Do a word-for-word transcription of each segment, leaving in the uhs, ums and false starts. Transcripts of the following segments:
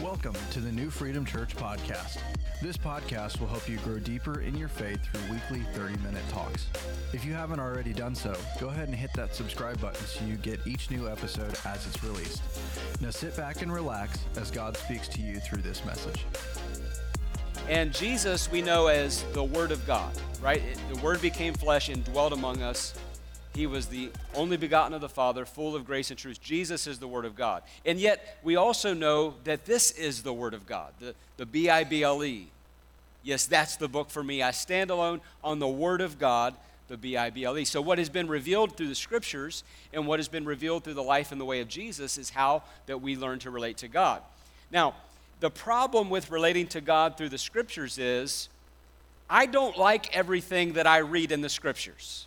Welcome to the New Freedom Church podcast. This podcast will help you grow deeper in your faith through weekly thirty-minute talks. If you haven't already done so, go ahead and hit that subscribe button so you get each new episode as it's released. Now sit back and relax as God speaks to you through this message. And Jesus we know as the Word of God, right? The Word became flesh and dwelt among us. He was the only begotten of the Father, full of grace and truth. Jesus is the Word of God. And yet, we also know that this is the Word of God, the, the B I B L E. Yes, that's the book for me. I stand alone on the Word of God, the B I B L E. So what has been revealed through the Scriptures and what has been revealed through the life and the way of Jesus is how that we learn to relate to God. Now, the problem with relating to God through the Scriptures is I don't like everything that I read in the Scriptures.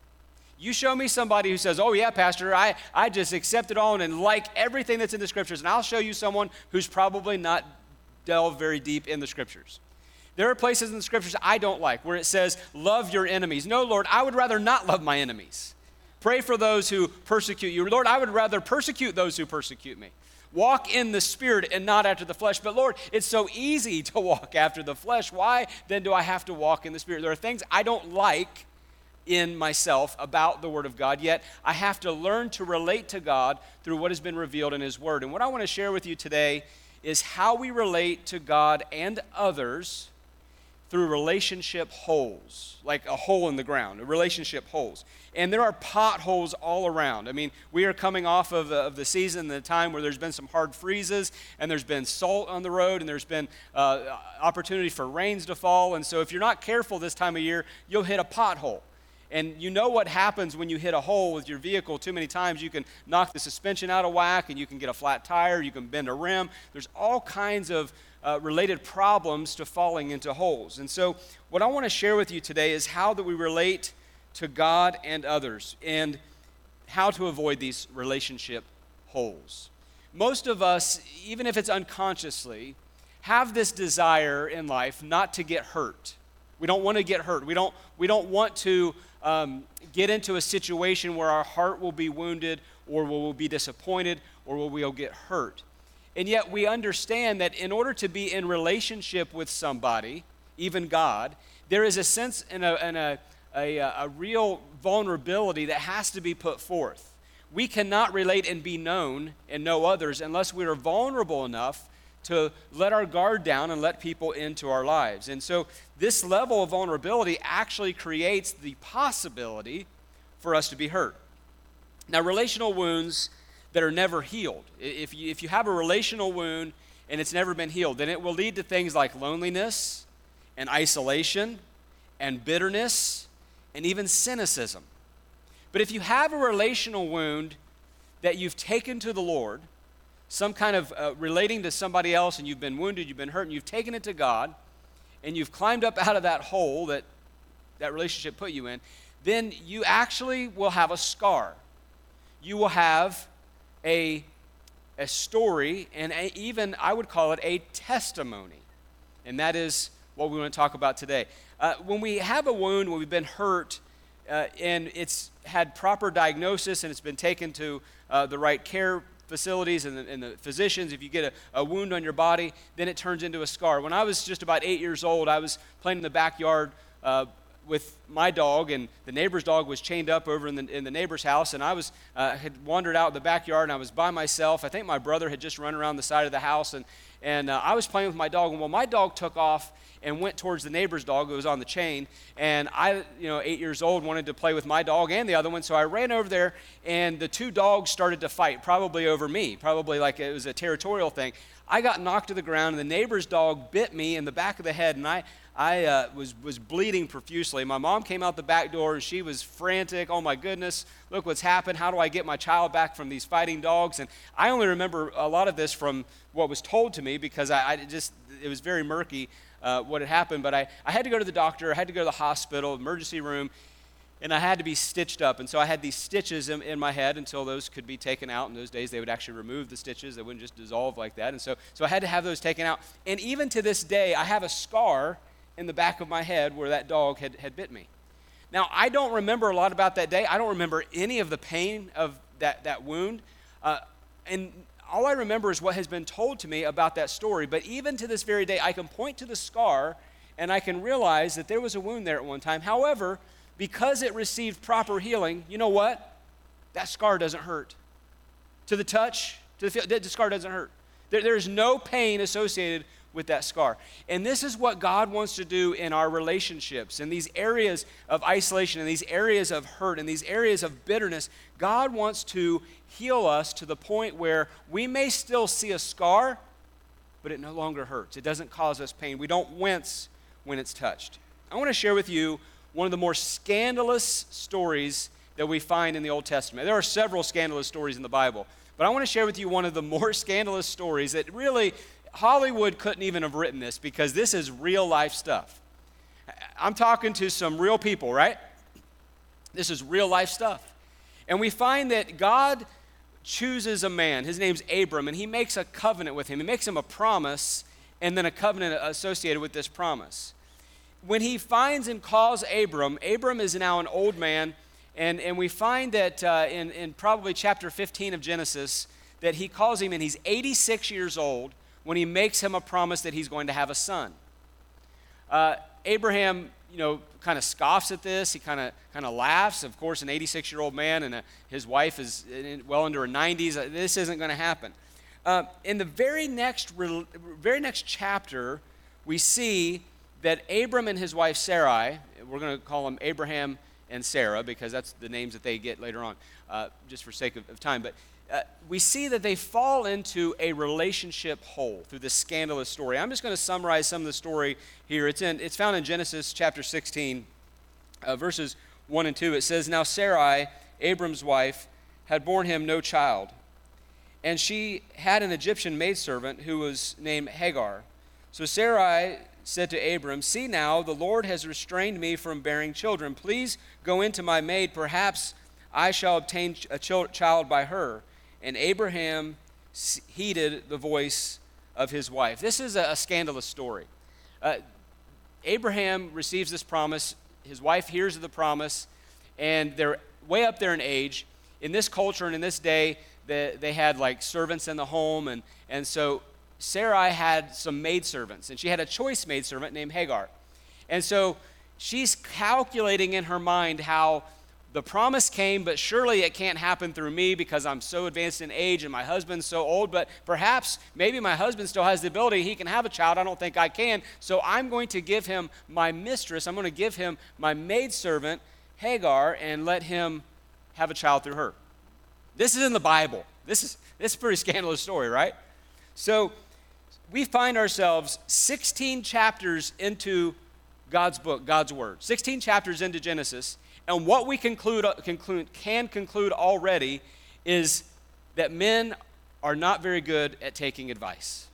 You show me somebody who says, oh yeah, Pastor, I, I just accept it all and like everything that's in the Scriptures, and I'll show you someone who's probably not delved very deep in the Scriptures. There are places in the Scriptures I don't like where it says, love your enemies. No, Lord, I would rather not love my enemies. Pray for those who persecute you. Lord, I would rather persecute those who persecute me. Walk in the Spirit and not after the flesh. But Lord, it's so easy to walk after the flesh. Why then do I have to walk in the Spirit? There are things I don't like in myself about the Word of God, yet I have to learn to relate to God through what has been revealed in His Word. And what I want to share with you today is how we relate to God and others through relationship holes, like a hole in the ground, relationship holes. And there are potholes all around. I mean, we are coming off of, uh, of the season, the time where there's been some hard freezes, and there's been salt on the road, and there's been uh, opportunity for rains to fall. And so if you're not careful this time of year, you'll hit a pothole. And you know what happens when you hit a hole with your vehicle too many times. You can knock the suspension out of whack, and you can get a flat tire, you can bend a rim. There's all kinds of uh, related problems to falling into holes. And so what I want to share with you today is how that we relate to God and others, and how to avoid these relationship holes. Most of us, even if it's unconsciously, have this desire in life not to get hurt. We don't want to get hurt. We don't, we don't want to um, get into a situation where our heart will be wounded, or we'll be disappointed, or we'll get hurt. And yet we understand that in order to be in relationship with somebody, even God, there is a sense and a, and a, a, a real vulnerability that has to be put forth. We cannot relate and be known and know others unless we are vulnerable enough to let our guard down and let people into our lives. And so this level of vulnerability actually creates the possibility for us to be hurt. Now, relational wounds that are never healed, if you, if you have a relational wound and it's never been healed, then it will lead to things like loneliness and isolation and bitterness and even cynicism. But if you have a relational wound that you've taken to the Lord, some kind of uh, relating to somebody else, and you've been wounded, you've been hurt, and you've taken it to God, and you've climbed up out of that hole that that relationship put you in, then you actually will have a scar. You will have a, a story, and a, even, I would call it a testimony. And that is what we want to talk about today. Uh, when we have a wound, when we've been hurt, uh, and it's had proper diagnosis, and it's been taken to uh, the right care facilities and the, and the physicians, if you get a, a wound on your body, then it turns into a scar. When I was just about eight years old, I was playing in the backyard uh, with my dog, and the neighbor's dog was chained up over in the, in the neighbor's house, and I was uh, had wandered out in the backyard, and I was by myself. I think my brother had just run around the side of the house, and, and uh, I was playing with my dog, and well, my dog took off and went towards the neighbor's dog who was on the chain, and I, you know, eight years old, wanted to play with my dog and the other one, so I ran over there, and the two dogs started to fight, probably over me, probably like it was a territorial thing. I got knocked to the ground, and the neighbor's dog bit me in the back of the head, and I, I uh, was, was bleeding profusely. My mom came out the back door, and she was frantic. Oh, my goodness, look what's happened. How do I get my child back from these fighting dogs? And I only remember a lot of this from what was told to me, because I, I just, it was very murky uh, what had happened. But I, I had to go to the doctor. I had to go to the hospital, emergency room, and I had to be stitched up. And so I had these stitches in, in my head until those could be taken out. In those days, they would actually remove the stitches. They wouldn't just dissolve like that. And so, so I had to have those taken out. And even to this day, I have a scar in the back of my head where that dog had, had bit me. Now, I don't remember a lot about that day. I don't remember any of the pain of that, that wound. Uh, and all I remember is what has been told to me about that story. But even to this very day, I can point to the scar and I can realize that there was a wound there at one time. However, because it received proper healing, you know what? That scar doesn't hurt. To the touch, to the, feel, the scar doesn't hurt. There, there's no pain associated with that scar. And this is what God wants to do in our relationships, in these areas of isolation, in these areas of hurt, in these areas of bitterness. God wants to heal us to the point where we may still see a scar, but it no longer hurts. It doesn't cause us pain. We don't wince when it's touched. I want to share with you one of the more scandalous stories that we find in the Old Testament. There are several scandalous stories in the Bible, but I want to share with you one of the more scandalous stories that really, Hollywood couldn't even have written this because this is real life stuff. I'm talking to some real people, right? This is real life stuff. And we find that God chooses a man. His name's Abram, and he makes a covenant with him. He makes him a promise and then a covenant associated with this promise. When he finds and calls Abram, Abram is now an old man, and, and we find that uh, in, in probably chapter fifteen of Genesis that he calls him, and he's eighty-six years old when he makes him a promise that he's going to have a son. Uh, Abraham, you know, kind of scoffs at this. He kind of kind of laughs. Of course, an eighty-six-year-old man and a, his wife is in, well into her nineties. This isn't going to happen. Uh, in the very next, very next chapter, we see that Abram and his wife Sarai, we're going to call them Abraham and Sarah because that's the names that they get later on, uh, just for sake of, of time. But uh, we see that they fall into a relationship hole through this scandalous story. I'm just going to summarize some of the story here. It's in, it's found in Genesis chapter sixteen, uh, verses one and two. It says, "Now Sarai, Abram's wife, had borne him no child, and she had an Egyptian maidservant who was named Hagar. So Sarai said to Abram, 'See now, the Lord has restrained me from bearing children. Please go into my maid. Perhaps I shall obtain a child by her.' And Abraham heeded the voice of his wife." This is a, a scandalous story. Uh, Abraham receives this promise. His wife hears of the promise, and they're way up there in age. In this culture and in this day, they, they had like servants in the home, and, and so Sarai had some maidservants, and she had a choice maidservant named Hagar. And so she's calculating in her mind how the promise came, but surely it can't happen through me because I'm so advanced in age and my husband's so old, but perhaps maybe my husband still has the ability, he can have a child, I don't think I can, so I'm going to give him my mistress, I'm going to give him my maidservant, Hagar, and let him have a child through her. This is in the Bible. This is, this is a pretty scandalous story, right? So we find ourselves sixteen chapters into God's book, God's Word, sixteen chapters into Genesis, and what we conclude, conclude, can conclude already is that men are not very good at taking advice.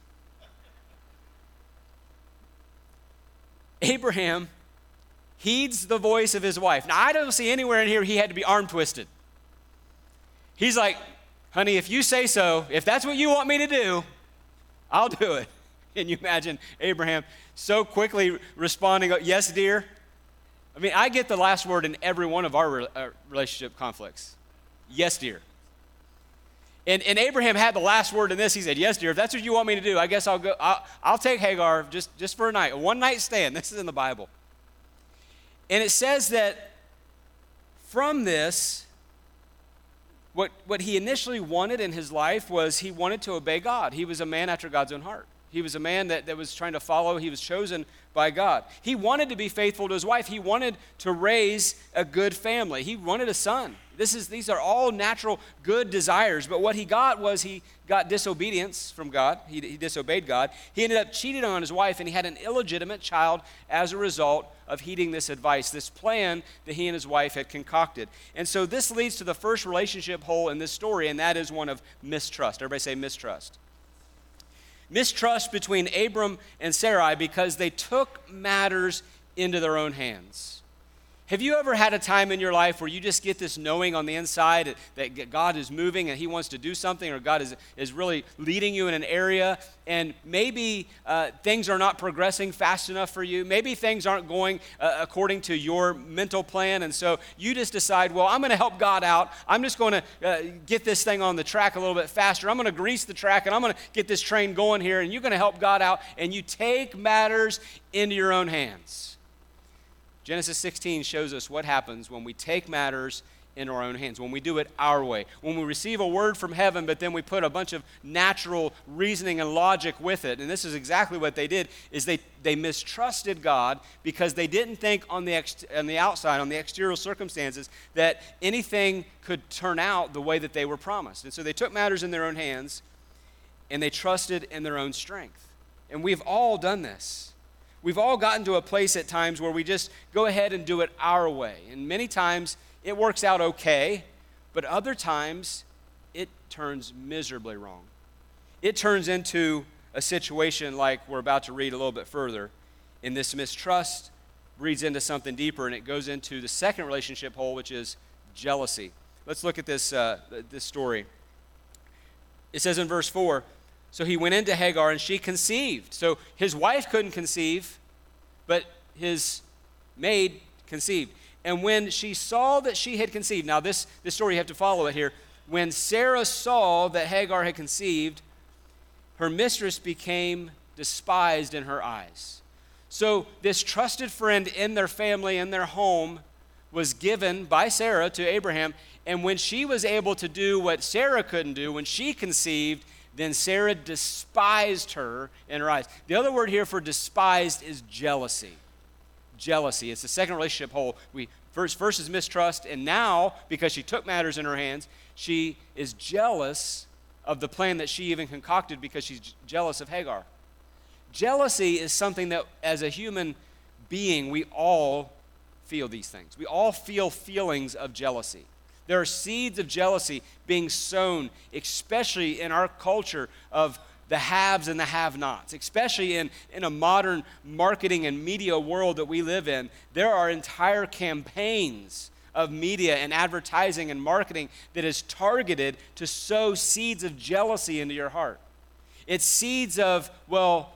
Abraham heeds the voice of his wife. Now, I don't see anywhere in here he had to be arm twisted. He's like, honey, if you say so, if that's what you want me to do, I'll do it. Can you imagine Abraham so quickly responding, yes, dear? I mean, I get the last word in every one of our uh, relationship conflicts. Yes, dear. And, and Abraham had the last word in this. He said, yes, dear, if that's what you want me to do, I guess I'll go. I'll, I'll take Hagar just, just for a night, a one-night stand. This is in the Bible. And it says that from this, what, what he initially wanted in his life was he wanted to obey God. He was a man after God's own heart. He was a man that, that was trying to follow. He was chosen by God. He wanted to be faithful to his wife. He wanted to raise a good family. He wanted a son. This is, these are all natural good desires. But what he got was he got disobedience from God. He, he disobeyed God. He ended up cheating on his wife, and he had an illegitimate child as a result of heeding this advice, this plan that he and his wife had concocted. And so this leads to the first relationship hole in this story, and that is one of mistrust. Everybody say mistrust. Mistrust between Abram and Sarai because they took matters into their own hands. Have you ever had a time in your life where you just get this knowing on the inside that God is moving and he wants to do something, or God is, is really leading you in an area, and maybe uh, things are not progressing fast enough for you? Maybe things aren't going uh, according to your mental plan, and so you just decide, well, I'm going to help God out. I'm just going to uh, get this thing on the track a little bit faster. I'm going to grease the track, and I'm going to get this train going here, and you're going to help God out, and you take matters into your own hands. Genesis sixteen shows us what happens when we take matters into our own hands, when we do it our way, when we receive a word from heaven, but then we put a bunch of natural reasoning and logic with it. And this is exactly what they did, is they, they mistrusted God because they didn't think on the, ex, on the outside, on the exterior circumstances, that anything could turn out the way that they were promised. And so they took matters in their own hands, and they trusted in their own strength. And we've all done this. We've all gotten to a place at times where we just go ahead and do it our way. And many times it works out okay, but other times it turns miserably wrong. It turns into a situation like we're about to read a little bit further. And this mistrust breeds into something deeper, and it goes into the second relationship hole, which is jealousy. Let's look at this, uh, this story. It says in verse four, so he went into Hagar, and she conceived. So his wife couldn't conceive, but his maid conceived. And when she saw that she had conceived, now this, this story, you have to follow it here. When Sarah saw that Hagar had conceived, her mistress became despised in her eyes. So this trusted friend in their family, in their home, was given by Sarah to Abraham. And when she was able to do what Sarah couldn't do, when she conceived, then Sarah despised her in her eyes. The other word here for despised is jealousy. Jealousy. It's the second relationship hole. We first, first is mistrust, and now, because she took matters in her hands, she is jealous of the plan that she even concocted because she's j- jealous of Hagar. Jealousy is something that, as a human being, we all feel these things. We all feel feelings of jealousy. There are seeds of jealousy being sown, especially in our culture of the haves and the have-nots, especially in, in a modern marketing and media world that we live in. There are entire campaigns of media and advertising and marketing that is targeted to sow seeds of jealousy into your heart. It's seeds of, well,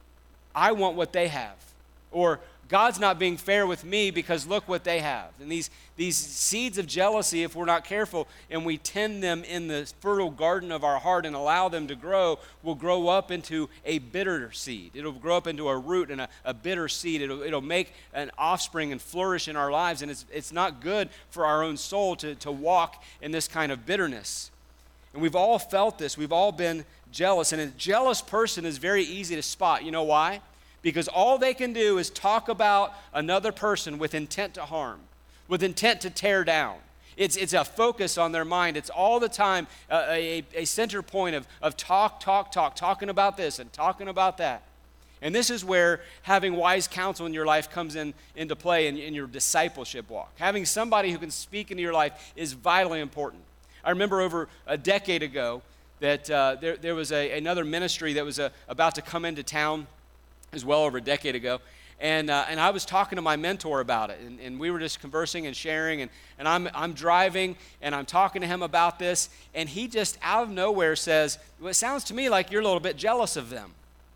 I want what they have, or God's not being fair with me because look what they have. And these, these seeds of jealousy, if we're not careful and we tend them in the fertile garden of our heart and allow them to grow, will grow up into a bitter seed. It'll grow up into a root and a, a bitter seed. It'll, it'll make an offspring and flourish in our lives. And it's, it's not good for our own soul to, to walk in this kind of bitterness. And we've all felt this. We've all been jealous. And a jealous person is very easy to spot. You know why? Because all they can do is talk about another person with intent to harm, with intent to tear down. It's, it's a focus on their mind. It's all the time uh, a, a center point of, of talk, talk, talk, talking about this and talking about that. And this is where having wise counsel in your life comes in, into play in, in your discipleship walk. Having somebody who can speak into your life is vitally important. I remember over a decade ago that uh, there, there was a, another ministry that was uh, about to come into town. It was well over a decade ago, and uh, and I was talking to my mentor about it, and, and we were just conversing and sharing, and, and I'm I'm driving, and I'm talking to him about this, and he just out of nowhere says, well, it sounds to me like you're a little bit jealous of them.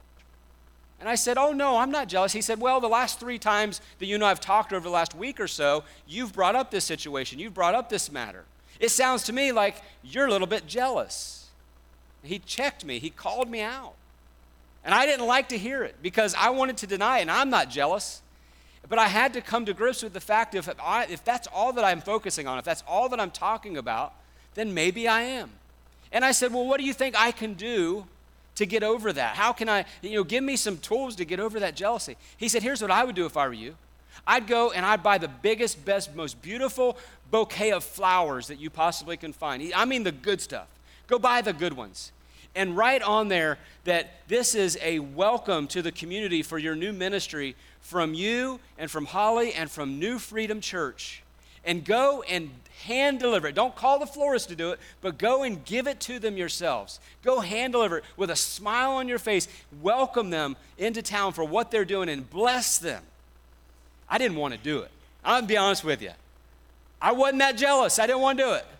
And I said, oh, no, I'm not jealous. He said, well, the last three times that you and I have talked over the last week or so, you've brought up this situation. You've brought up this matter. It sounds to me like you're a little bit jealous. He checked me. He called me out. And I didn't like to hear it because I wanted to deny it, and I'm not jealous. But I had to come to grips with the fact if, I, if that's all that I'm focusing on, if that's all that I'm talking about, then maybe I am. And I said, well, what do you think I can do to get over that? How can I, you know, give me some tools to get over that jealousy? He said, here's what I would do if I were you. I'd go and I'd buy the biggest, best, most beautiful bouquet of flowers that you possibly can find. I mean the good stuff. Go buy the good ones. And write on there that this is a welcome to the community for your new ministry from you and from Holly and from New Freedom Church. And go and hand deliver it. Don't call the florist to do it, but go and give it to them yourselves. Go hand deliver it with a smile on your face. Welcome them into town for what they're doing and bless them. I didn't want to do it. I'm going to be honest with you. I wasn't that jealous. I didn't want to do it.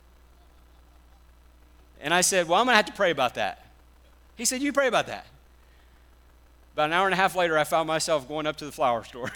And I said, well, I'm going to have to pray about that. He said, you pray about that. About an hour and a half later, I found myself going up to the flower store,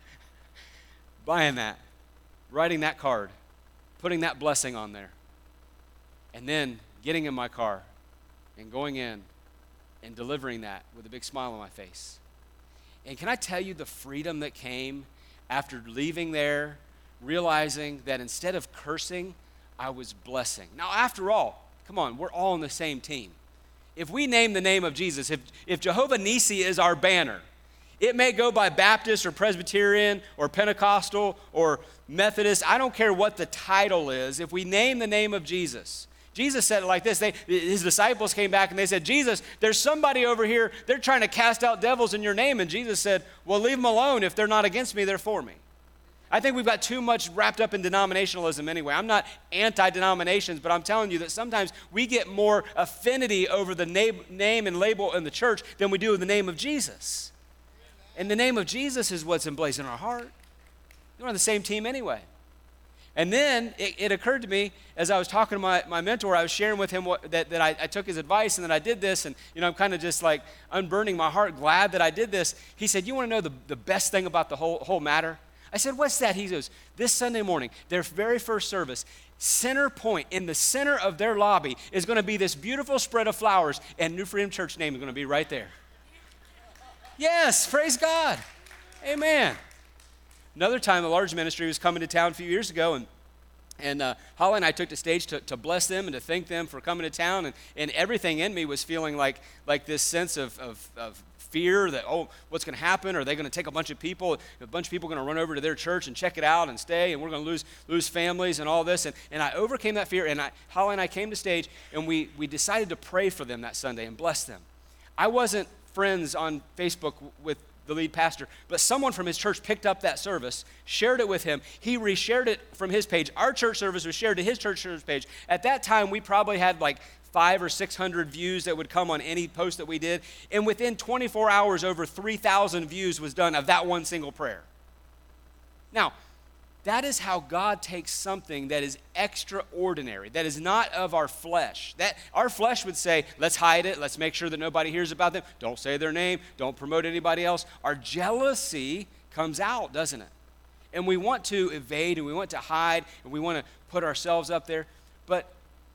buying that, writing that card, putting that blessing on there, and then getting in my car and going in and delivering that with a big smile on my face. And can I tell you the freedom that came after leaving there, realizing that instead of cursing, I was blessing. Now, after all, come on, we're all on the same team. If we name the name of Jesus, if, if Jehovah Nissi is our banner, it may go by Baptist or Presbyterian or Pentecostal or Methodist. I don't care what the title is. If we name the name of Jesus, Jesus said it like this. They, his disciples came back and they said, Jesus, there's somebody over here. They're trying to cast out devils in your name. And Jesus said, well, leave them alone. If they're not against me, they're for me. I think we've got too much wrapped up in denominationalism anyway. I'm not anti-denominations, but I'm telling you that sometimes we get more affinity over the name, name and label in the church than we do with the name of Jesus. And the name of Jesus is what's emblazoned in our heart. We're on the same team anyway. And then it, it occurred to me as I was talking to my, my mentor, I was sharing with him what, that, that I, I took his advice and that I did this. And, you know, I'm kind of just like unburdening my heart, glad that I did this. He said, you want to know the, the best thing about the whole, whole matter? I said, what's that? He goes, this Sunday morning, their very first service, center point in the center of their lobby is going to be this beautiful spread of flowers, and New Freedom Church name is going to be right there. Yes, praise God. Amen. Another time, a large ministry was coming to town a few years ago, and And uh, Holly and I took the stage to, to bless them and to thank them for coming to town. And, and everything in me was feeling like, like this sense of, of, of fear that, oh, what's going to happen? Are they going to take a bunch of people? A bunch of people are going to run over to their church and check it out and stay, and we're going to lose lose families and all this. And, and I overcame that fear, and I, Holly and I came to stage, and we, we decided to pray for them that Sunday and bless them. I wasn't friends on Facebook with the lead pastor, but someone from his church picked up that service, shared it with him. He reshared it from his page. Our church service was shared to his church service page. At that time, we probably had like five or six hundred views that would come on any post that we did. And within twenty-four hours, over three thousand views was done of that one single prayer. Now, that is how God takes something that is extraordinary, that is not of our flesh. That our flesh would say, let's hide it, let's make sure that nobody hears about them, don't say their name, don't promote anybody else. Our jealousy comes out, doesn't it? And we want to evade, and we want to hide, and we want to put ourselves up there. But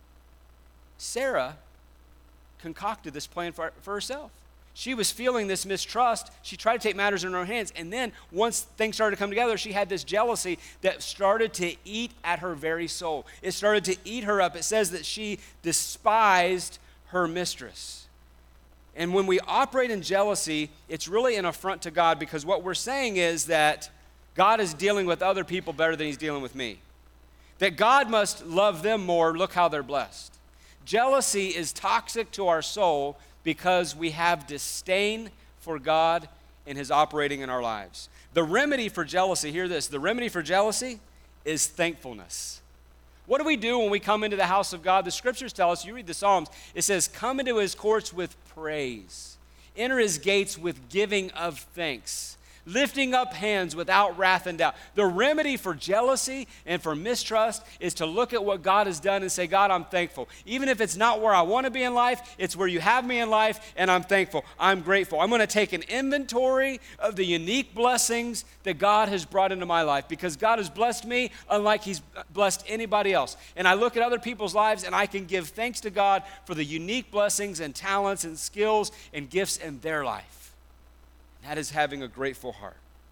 Sarah concocted this plan for, for herself. She was feeling this mistrust. She tried to take matters in her own hands. And then once things started to come together, she had this jealousy that started to eat at her very soul. It started to eat her up. It says that she despised her mistress. And when we operate in jealousy, it's really an affront to God, because what we're saying is that God is dealing with other people better than he's dealing with me. That God must love them more. Look how they're blessed. Jealousy is toxic to our soul because we have disdain for God and his operating in our lives. The remedy for jealousy, hear this, the remedy for jealousy is thankfulness. What do we do when we come into the house of God? The scriptures tell us, you read the Psalms, it says, come into his courts with praise. Enter his gates with giving of thanks. Lifting up hands without wrath and doubt. The remedy for jealousy and for mistrust is to look at what God has done and say, God, I'm thankful. Even if it's not where I want to be in life, it's where you have me in life, and I'm thankful. I'm grateful. I'm going to take an inventory of the unique blessings that God has brought into my life, because God has blessed me unlike he's blessed anybody else. And I look at other people's lives, and I can give thanks to God for the unique blessings and talents and skills and gifts in their life. That is having a grateful heart.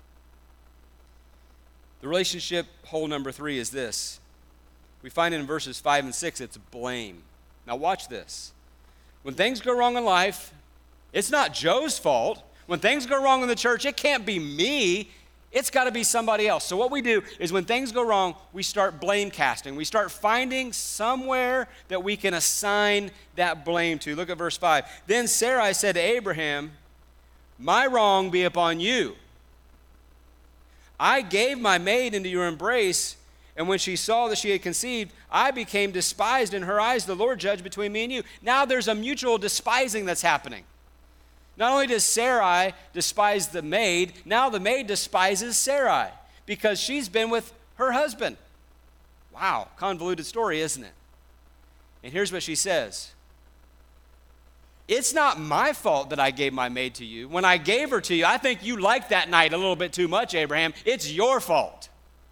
The relationship hole number three is this. We find it in verses five and six. It's blame. Now watch this. When things go wrong in life, it's not Joe's fault. When things go wrong in the church, it can't be me. It's got to be somebody else. So what we do is when things go wrong, we start blame casting. We start finding somewhere that we can assign that blame to. Look at verse five. Then Sarai said to Abraham, my wrong be upon you. I gave my maid into your embrace, and when she saw that she had conceived, I became despised in her eyes. The Lord judged between me and you. Now there's a mutual despising that's happening. Not only does Sarai despise the maid, now the maid despises Sarai. because she's been with her husband. Wow, convoluted story, isn't it? And here's what she says. It's not my fault that I gave my maid to you. When I gave her to you, I think you liked that night a little bit too much, Abraham. It's your fault.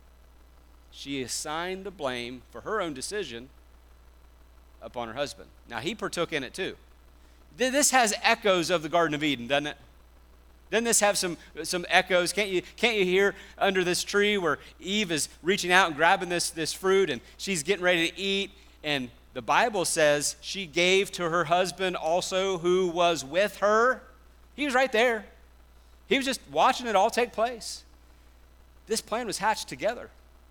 She assigned the blame for her own decision upon her husband. Now, he partook in it too. This has echoes of the Garden of Eden, doesn't it? Doesn't this have some, some echoes? Can't you, can't you hear under this tree where Eve is reaching out and grabbing this, this fruit and she's getting ready to eat? And the Bible says she gave to her husband also who was with her. He was right there. He was just watching it all take place. This plan was hatched together.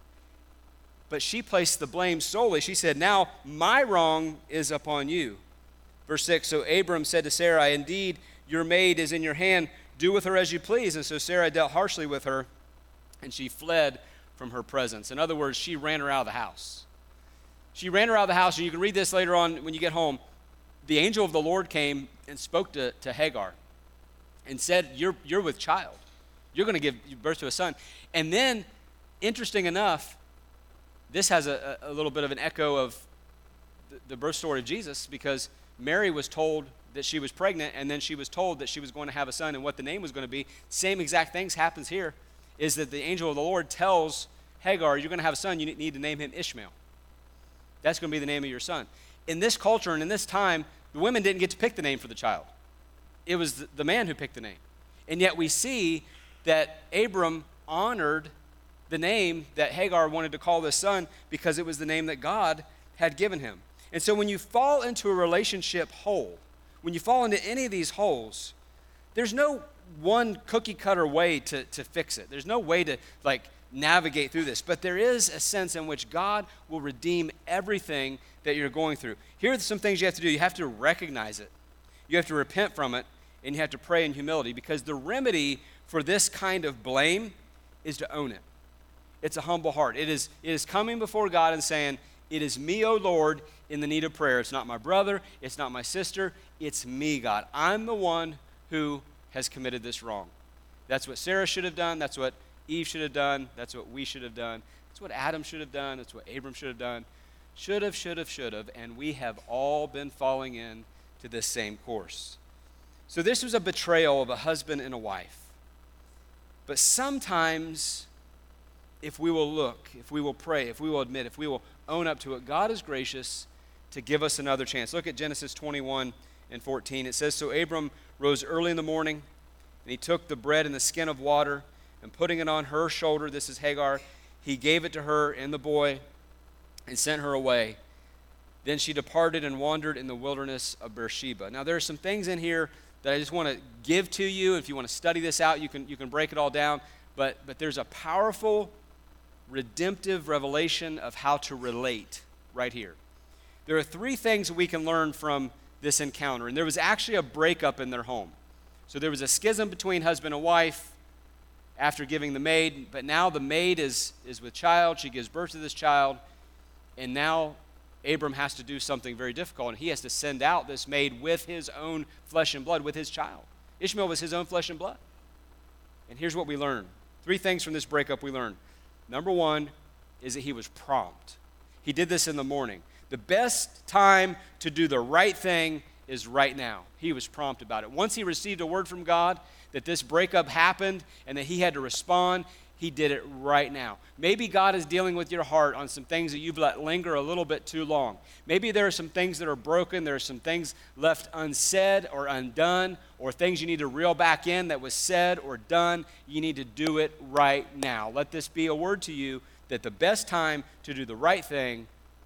But she placed the blame solely. She said, now my wrong is upon you. Verse six, so Abram said to Sarai, indeed, your maid is in your hand. Do with her as you please. And so Sarah dealt harshly with her, and she fled from her presence. In other words, she ran her out of the house. She ran her out of the house, and you can read this later on when you get home. The angel of the Lord came and spoke to, to Hagar and said, you're, you're with child. You're going to give birth to a son. And then, interesting enough, this has a, a little bit of an echo of the, the birth story of Jesus, because Mary was told that she was pregnant, and then she was told that she was going to have a son and what the name was going to be. Same exact things happens here, is that the angel of the Lord tells Hagar, you're going to have a son, you need to name him Ishmael. That's going to be the name of your son. In this culture and in this time, the women didn't get to pick the name for the child. It was the man who picked the name. And yet we see that Abram honored the name that Hagar wanted to call this son because it was the name that God had given him. And so when you fall into a relationship hole, when you fall into any of these holes, there's no one cookie cutter way to, to fix it. There's no way to like navigate through this. But there is a sense in which God will redeem everything that you're going through. Here are some things you have to do. You have to recognize it. You have to repent from it, and you have to pray in humility, because the remedy for this kind of blame is to own it. It's a humble heart. It is, it is coming before God and saying, it is me, O Lord, in the need of prayer. It's not my brother. It's not my sister. It's me, God. I'm the one who has committed this wrong. That's what Sarah should have done. That's what Eve should have done. That's what we should have done. That's what Adam should have done. That's what Abram should have done. Should have, should have, should have. And we have all been falling in to this same course. So this was a betrayal of a husband and a wife. But sometimes, if we will look, if we will pray, if we will admit, if we will own up to it, God is gracious to give us another chance. Look at Genesis twenty-one and fourteen. It says, so Abram rose early in the morning, and he took the bread and the skin of water, and putting it on her shoulder, this is Hagar, he gave it to her and the boy, and sent her away. Then she departed and wandered in the wilderness of Beersheba. Now there are some things in here that I just want to give to you. If you want to study this out, you can, you can break it all down. But, but there's a powerful, redemptive revelation of how to relate right here. There are three things we can learn from this encounter. And there was actually a breakup in their home. So there was a schism between husband and wife after giving the maid. But now the maid is, is with child. She gives birth to this child. And now Abram has to do something very difficult, and he has to send out this maid with his own flesh and blood, with his child. Ishmael was his own flesh and blood. And here's what we learn. Three things from this breakup we learn. Number one is that he was prompt. He did this in the morning. The best time to do the right thing is right now. He was prompt about it. Once he received a word from God that this breakup happened and that he had to respond, he did it right now. Maybe God is dealing with your heart on some things that you've let linger a little bit too long. Maybe there are some things that are broken. There are some things left unsaid or undone, or things you need to reel back in that was said or done. You need to do it right now. Let this be a word to you that the best time to do the right thing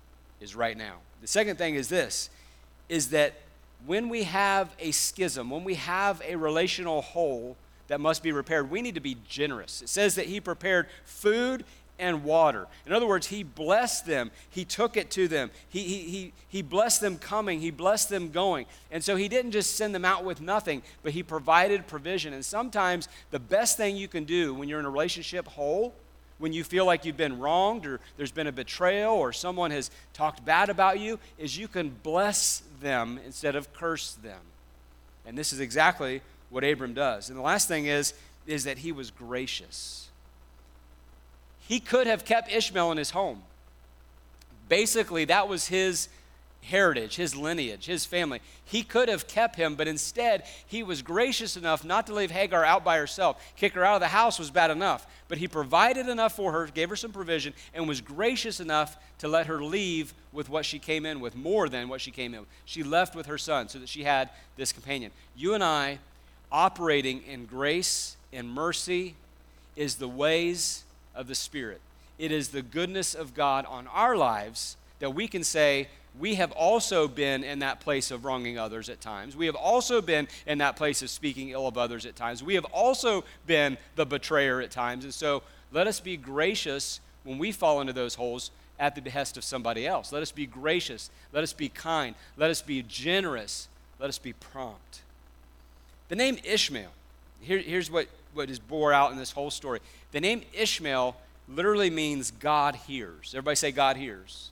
is right now. The second thing is this, is that when we have a schism, when we have a relational hole that must be repaired, we need to be generous. It says that he prepared food and water. In other words, he blessed them. He took it to them. He, he, he, he blessed them coming. He blessed them going. And so he didn't just send them out with nothing, but he provided provision. And sometimes the best thing you can do when you're in a relationship hole, when you feel like you've been wronged or there's been a betrayal or someone has talked bad about you, is you can bless them instead of curse them. And this is exactly what Abram does. And the last thing is, is that he was gracious. he could have kept Ishmael in his home. Basically, that was his heritage, his lineage, his family. He could have kept him, but instead, he was gracious enough not to leave Hagar out by herself. Kick her out of the house was bad enough, but he provided enough for her, gave her some provision, and was gracious enough to let her leave with what she came in with, more than what she came in with. She left with her son so that she had this companion. You and I, operating in grace and mercy, is the ways of the Spirit. It is the goodness of God on our lives that we can say, we have also been in that place of wronging others at times. We have also been in that place of speaking ill of others at times. We have also been the betrayer at times. And so let us be gracious when we fall into those holes at the behest of somebody else. Let us be gracious. Let us be kind. Let us be generous. Let us be prompt. The name Ishmael, here, here's what, what is bore out in this whole story. The name Ishmael literally means God hears. Everybody say God hears.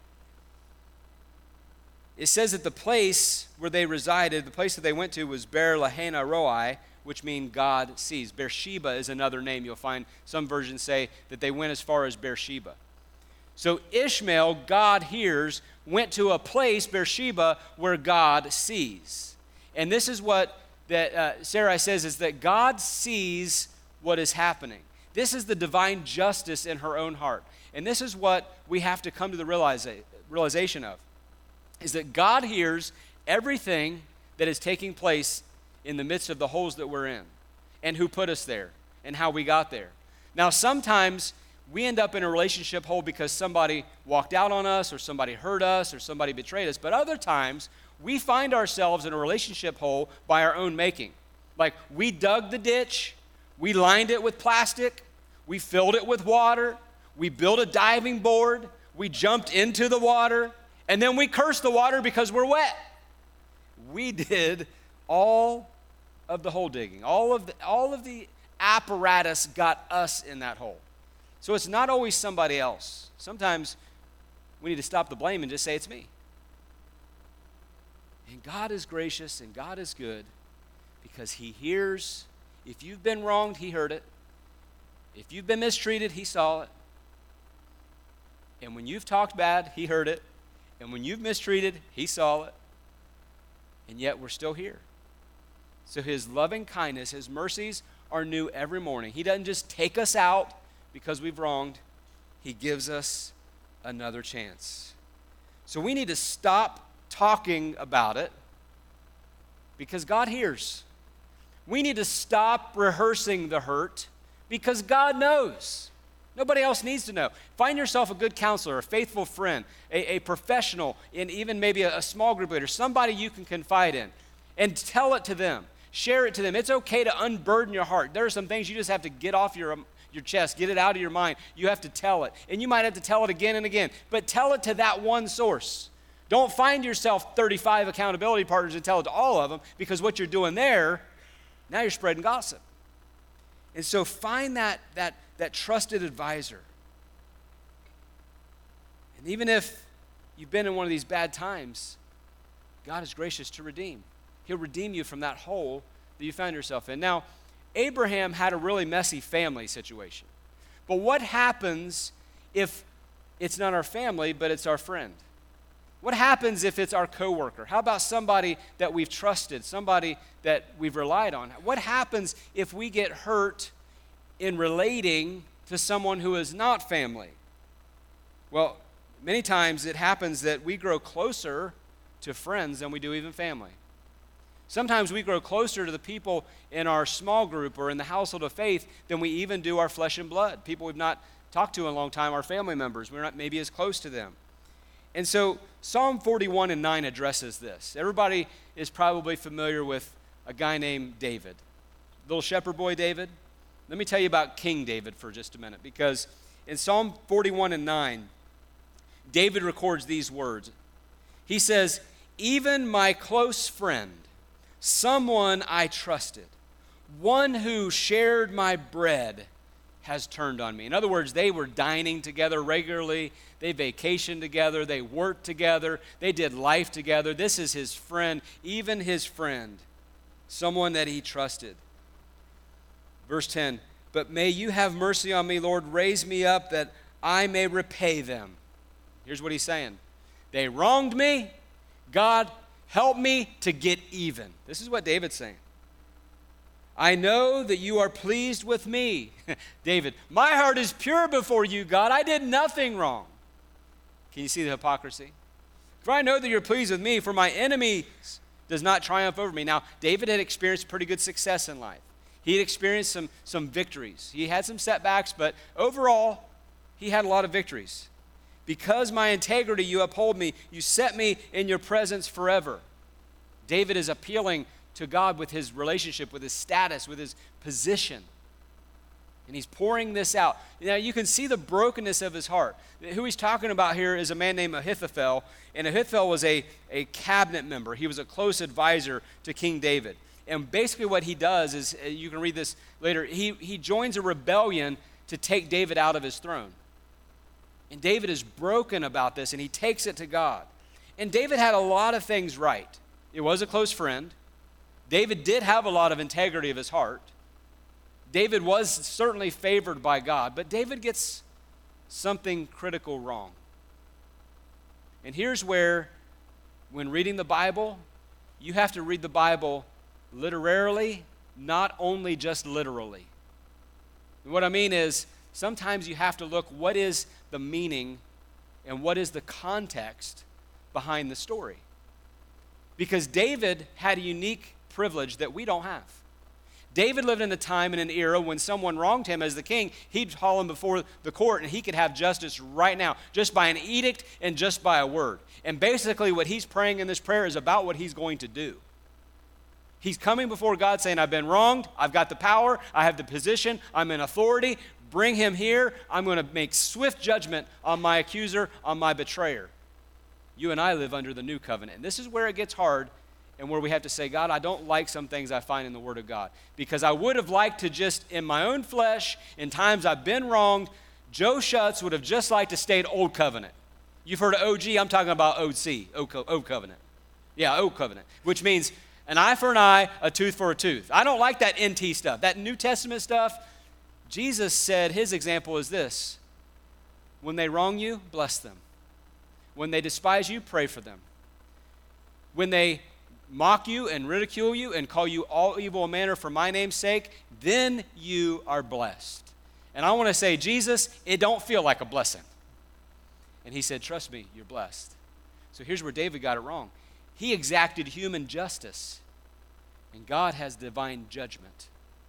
It says that the place where they resided, the place that they went to was Ber Lahena Roi, which means God sees. Beersheba is another name. You'll find some versions say that they went as far as Beersheba. So Ishmael, God hears, went to a place, Beersheba, where God sees. And this is what that uh, Sarai says, is that God sees what is happening. This is the divine justice in her own heart. And this is what we have to come to the realiza- realization of. Is that God hears everything that is taking place in the midst of the holes that we're in, and who put us there, and how we got there. Now, sometimes we end up in a relationship hole because somebody walked out on us, or somebody hurt us, or somebody betrayed us. But other times, we find ourselves in a relationship hole by our own making. Like, we dug the ditch, we lined it with plastic, we filled it with water, we built a diving board, we jumped into the water, and then we curse the water because we're wet. We did all of the hole digging. All of the, all of the apparatus got us in that hole. So it's not always somebody else. Sometimes we need to stop the blame and just say, it's me. And God is gracious and God is good because he hears. If you've been wronged, he heard it. If you've been mistreated, he saw it. And when you've talked bad, he heard it. And when you've mistreated, he saw it. And yet we're still here. So his loving kindness, his mercies are new every morning. He doesn't just take us out because we've wronged. He gives us another chance. So we need to stop talking about it because God hears. We need to stop rehearsing the hurt because God knows. Nobody else needs to know. Find yourself a good counselor, a faithful friend, a, a professional, and even maybe a, a small group leader, somebody you can confide in, and tell it to them. Share it to them. It's okay to unburden your heart. There are some things you just have to get off your, um, your chest, get it out of your mind. You have to tell it. And you might have to tell it again and again, but tell it to that one source. Don't find yourself thirty-five accountability partners and tell it to all of them, because what you're doing there, now you're spreading gossip. And so find that, that, that trusted advisor. And even if you've been in one of these bad times, God is gracious to redeem. He'll redeem you from that hole that you found yourself in. Now, Abraham had a really messy family situation. But what happens if it's not our family, but it's our friend? What happens if it's our coworker? How about somebody that we've trusted, somebody that we've relied on? What happens if we get hurt in relating to someone who is not family? Well, many times it happens that we grow closer to friends than we do even family. Sometimes we grow closer to the people in our small group or in the household of faith than we even do our flesh and blood. People we've not talked to in a long time, our family members. We're not maybe as close to them. And so Psalm forty-one and nine addresses this. Everybody is probably familiar with a guy named David. Little shepherd boy David. Let me tell you about King David for just a minute, because in Psalm forty-one and nine, David records these words. He says, "Even my close friend, someone I trusted, one who shared my bread, has turned on me." In other words, they were dining together regularly. They vacationed together. They worked together. They did life together. This is his friend, even his friend, someone that he trusted. Verse ten, But may you have mercy on me, Lord. Raise me up that I may repay them. Here's what he's saying. They wronged me. God, help me to get even. This is what David's saying. I know that you are pleased with me. David, my heart is pure before you, God. I did nothing wrong. Can you see the hypocrisy? For I know that you're pleased with me, for my enemy does not triumph over me. Now, David had experienced pretty good success in life. He had experienced some, some victories. He had some setbacks, but overall, he had a lot of victories. Because my integrity you uphold me, you set me in your presence forever. David is appealing to God with his relationship, with his status, with his position. And he's pouring this out. Now, you can see the brokenness of his heart. Who he's talking about here is a man named Ahithophel, and Ahithophel was a, a cabinet member. He was a close advisor to King David. And basically what he does is, you can read this later, he, he joins a rebellion to take David out of his throne. And David is broken about this, and he takes it to God. And David had a lot of things right. It was a close friend. David did have a lot of integrity of his heart. David was certainly favored by God, but David gets something critical wrong. And here's where, when reading the Bible, you have to read the Bible literally, not only just literally. And what I mean is, sometimes you have to look what is the meaning and what is the context behind the story. Because David had a unique privilege that we don't have. David lived in a time and an era when someone wronged him as the king, he'd haul him before the court and he could have justice right now, just by an edict and just by a word. And basically what he's praying in this prayer is about what he's going to do. He's coming before God saying, I've been wronged, I've got the power, I have the position, I'm in authority, bring him here, I'm going to make swift judgment on my accuser, on my betrayer. You and I live under the new covenant. And this is where it gets hard and where we have to say, God, I don't like some things I find in the Word of God. Because I would have liked to just, in my own flesh, in times I've been wronged, Joe Schutz would have just liked to stay at Old Covenant. You've heard of O G, I'm talking about O C, Old Covenant. Yeah, Old Covenant, which means an eye for an eye, a tooth for a tooth. I don't like that N T stuff, that New Testament stuff. Jesus said his example is this. When they wrong you, bless them. When they despise you, pray for them. When they mock you and ridicule you and call you all evil manner for my name's sake, then you are blessed. And I want to say, Jesus, it don't feel like a blessing. And he said, trust me, you're blessed. So here's where David got it wrong. He exacted human justice, and God has divine judgment.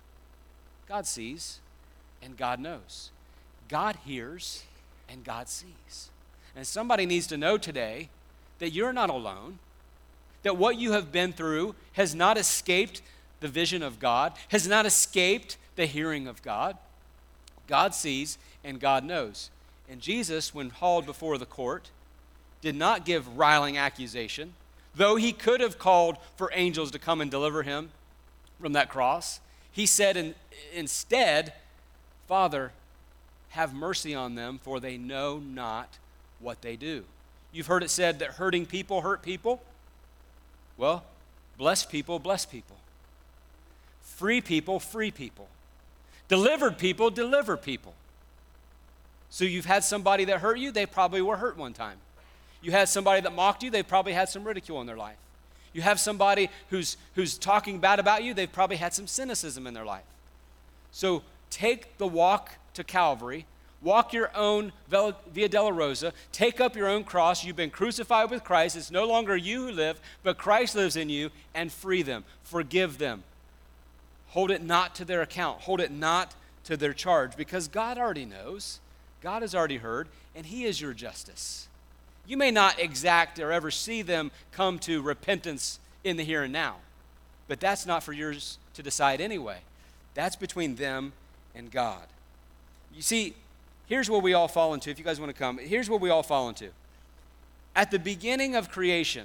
God sees, and God knows. God hears, and God sees. And somebody needs to know today that you're not alone, that what you have been through has not escaped the vision of God, has not escaped the hearing of God. God sees, and God knows. And Jesus, when hauled before the court, did not give riling accusation, though he could have called for angels to come and deliver him from that cross. He said in, instead, Father, have mercy on them, for they know not what they do. You've heard it said that hurting people hurt people. Well, bless people, bless people. Free people, free people. Delivered people, deliver people. So you've had somebody that hurt you, they probably were hurt one time. You had somebody that mocked you, they probably had some ridicule in their life. You have somebody who's, who's talking bad about you, they've probably had some cynicism in their life. So take the walk to Calvary, walk your own Via Dolorosa, take up your own cross. You've been crucified with Christ. It's no longer you who live, but Christ lives in you, and free them, forgive them. Hold it not to their account. Hold it not to their charge, because God already knows. God has already heard, and he is your justice. You may not exact or ever see them come to repentance in the here and now, but that's not for yours to decide anyway. That's between them and God. You see, here's what we all fall into. If you guys want to come, here's what we all fall into. At the beginning of creation,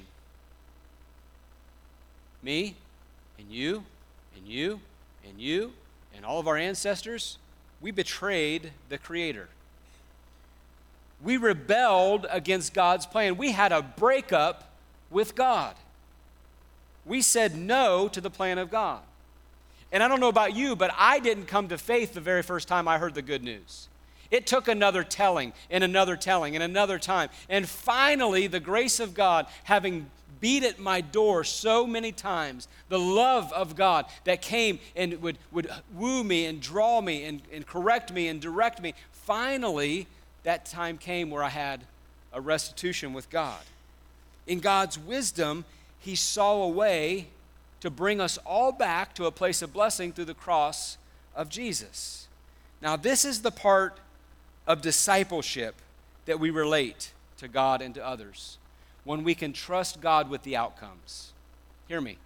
me and you and you and you and all of our ancestors, we betrayed the Creator. We rebelled against God's plan. We had a breakup with God. We said no to the plan of God. And I don't know about you, but I didn't come to faith the very first time I heard the good news. It took another telling and another telling and another time. And finally, the grace of God, having beat at my door so many times, the love of God that came and would, would woo me and draw me and, and correct me and direct me, finally, that time came where I had a restitution with God. In God's wisdom, he saw a way to bring us all back to a place of blessing through the cross of Jesus. Now, this is the part of discipleship that we relate to God and to others, when we can trust God with the outcomes. Hear me.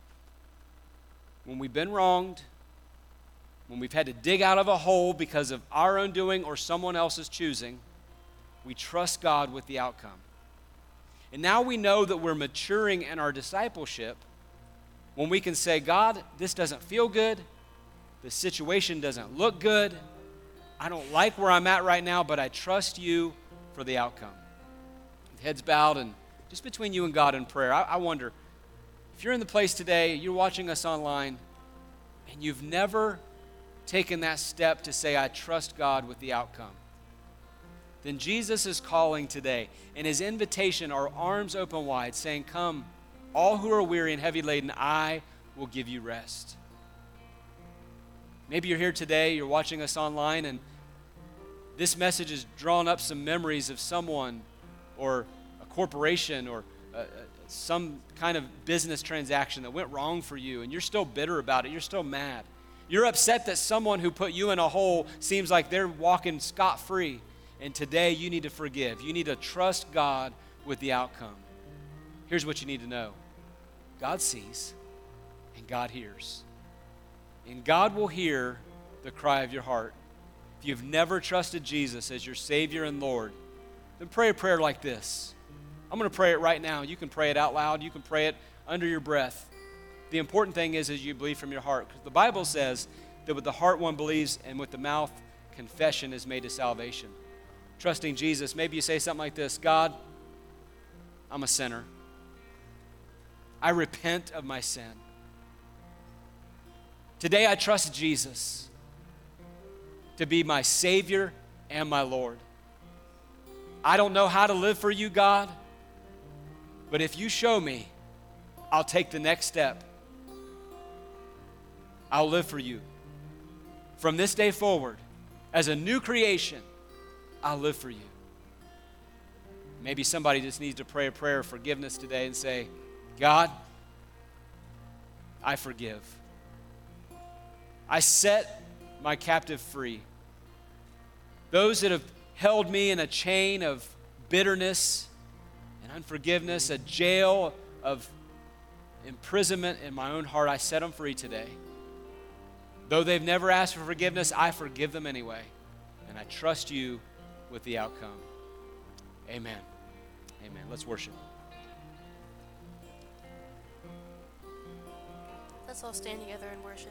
When we've been wronged, when we've had to dig out of a hole because of our own doing or someone else's choosing, we trust God with the outcome. And now we know that we're maturing in our discipleship when we can say, God, this doesn't feel good. The situation doesn't look good. I don't like where I'm at right now, but I trust you for the outcome. With heads bowed and just between you and God in prayer, I, I wonder, if you're in the place today, you're watching us online, and you've never taken that step to say, I trust God with the outcome, then Jesus is calling today, and his invitation are arms open wide, saying, come, all who are weary and heavy laden, I will give you rest. Maybe you're here today, you're watching us online, and this message has drawn up some memories of someone or a corporation or uh, some kind of business transaction that went wrong for you, and you're still bitter about it. You're still mad. You're upset that someone who put you in a hole seems like they're walking scot-free, and today you need to forgive. You need to trust God with the outcome. Here's what you need to know. God sees, and God hears. And God will hear the cry of your heart. If you've never trusted Jesus as your Savior and Lord, then pray a prayer like this. I'm going to pray it right now. You can pray it out loud. You can pray it under your breath. The important thing is, is you believe from your heart. Because the Bible says that with the heart one believes, and with the mouth confession is made to salvation. Trusting Jesus, maybe you say something like this: God, I'm a sinner. I repent of my sin. Today I trust Jesus to be my Savior and my Lord. I don't know how to live for you, God, but if you show me, I'll take the next step. I'll live for you. From this day forward, as a new creation, I'll live for you. Maybe somebody just needs to pray a prayer of forgiveness today and say, God, I forgive. I set my captive free. Those that have held me in a chain of bitterness and unforgiveness, a jail of imprisonment in my own heart, I set them free today. Though they've never asked for forgiveness, I forgive them anyway. And I trust you with the outcome. Amen. Amen. Let's worship. Let's all stand together and worship.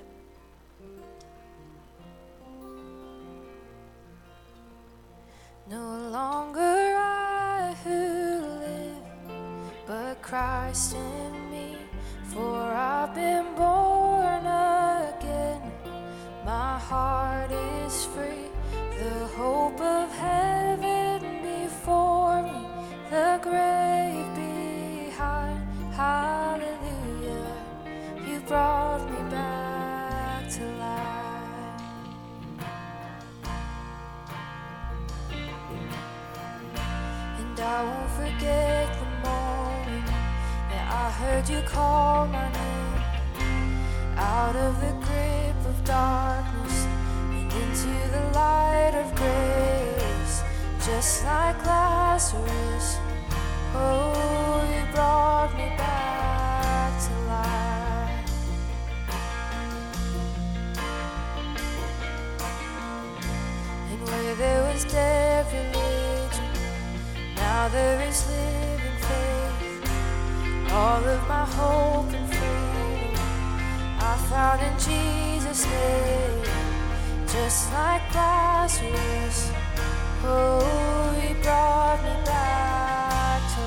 No longer I who live, but Christ in me. For I've been born again. My heart is free. The hope of heaven before me, the grave behind. Hallelujah, you brought me back to life. And I won't forget the moment that I heard you call my name, out of the grip of darkness and into the light of grace. Just like Lazarus, oh, you brought me back to life. And where there was dead religion, now there is living faith. All of my hope and freedom I found in Jesus' name. Just like Lazarus, oh, he brought me back to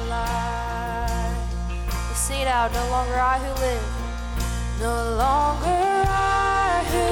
life. Let's sing it out. No longer I who live, no longer I who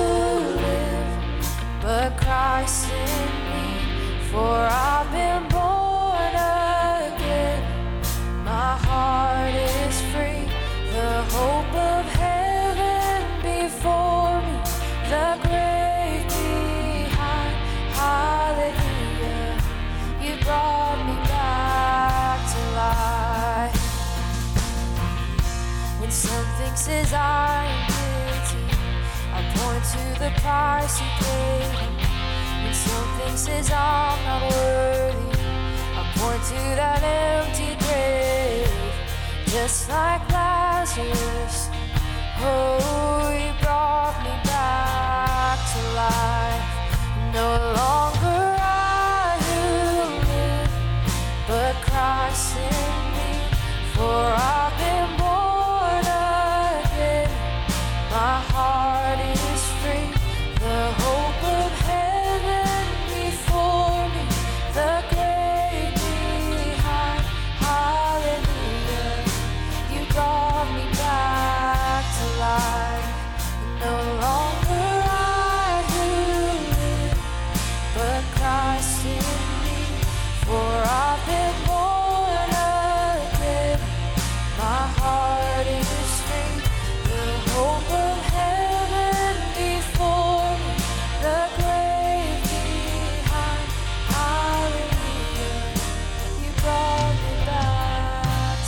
says I am guilty, I point to the price you paid. When something says I'm not worthy, I point to that empty grave. Just like Lazarus, oh, you brought me back to life. No longer I who live, but Christ in me. For I've been born again, my heart is free. The hope of heaven before me, the grave behind. Hallelujah, you brought me back to life. No longer I who live, but Christ in me. For I've been born again, my heart is free. The hope of heaven before me, the grave behind. Hallelujah, you brought me back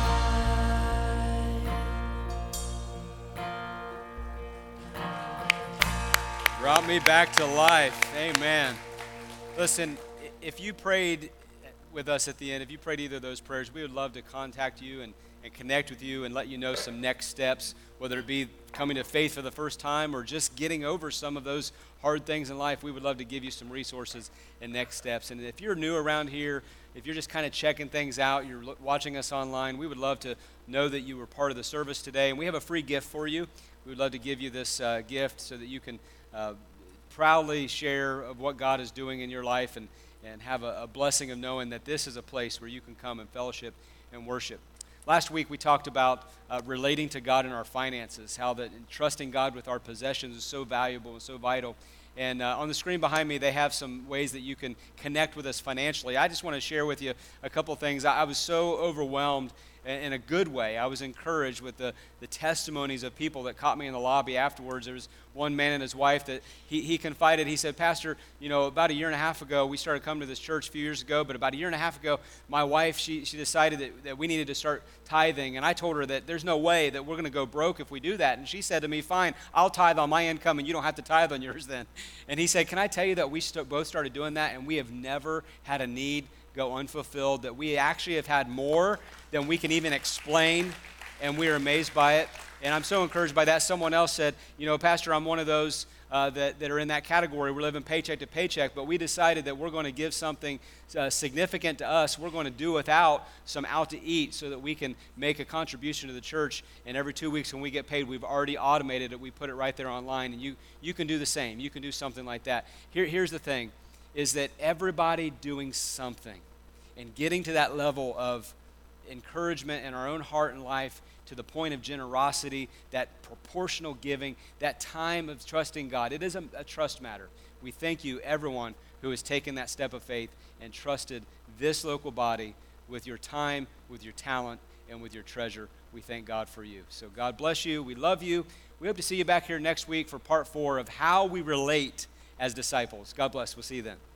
to life. Brought me back to life. Amen. Listen, i- if you prayed with us at the end, if you prayed either of those prayers, we would love to contact you and, and connect with you and let you know some next steps, whether it be coming to faith for the first time or just getting over some of those hard things in life. We would love to give you some resources and next steps. And if you're new around here, if you're just kind of checking things out, you're lo- watching us online, we would love to know that you were part of the service today. And we have a free gift for you. We would love to give you this uh, gift so that you can uh, proudly share of what God is doing in your life and, and have a, a blessing of knowing that this is a place where you can come and fellowship and worship. Last week we talked about uh, relating to God in our finances, how that trusting God with our possessions is so valuable and so vital. And uh, on the screen behind me, they have some ways that you can connect with us financially. I just want to share with you a couple things. I, I was so overwhelmed in a good way. I was encouraged with the, the testimonies of people that caught me in the lobby afterwards. There was one man and his wife that he, he confided. He said, Pastor, you know, about a year and a half ago, we started coming to this church a few years ago, but about a year and a half ago, my wife, she, she decided that, that we needed to start tithing. And I told her that there's no way that we're going to go broke if we do that. And she said to me, fine, I'll tithe on my income and you don't have to tithe on yours then. And he said, can I tell you that we st- both started doing that and we have never had a need go unfulfilled, that we actually have had more than we can even explain, and we are amazed by it. And I'm so encouraged by that. Someone else said, you know, Pastor, I'm one of those uh, that, that are in that category. We're living paycheck to paycheck, but we decided that we're going to give something uh, significant to us. We're going to do without some out to eat so that we can make a contribution to the church. And every two weeks when we get paid, we've already automated it. We put it right there online, and you, you can do the same. You can do something like that. Here, here's the thing, is that everybody doing something and getting to that level of encouragement in our own heart and life to the point of generosity, that proportional giving, that time of trusting God. It is a, a trust matter. We thank you, everyone who has taken that step of faith and trusted this local body with your time, with your talent, and with your treasure. We thank God for you. So God bless you. We love you. We hope to see you back here next week for part four of how we relate as disciples. God bless. We'll see you then.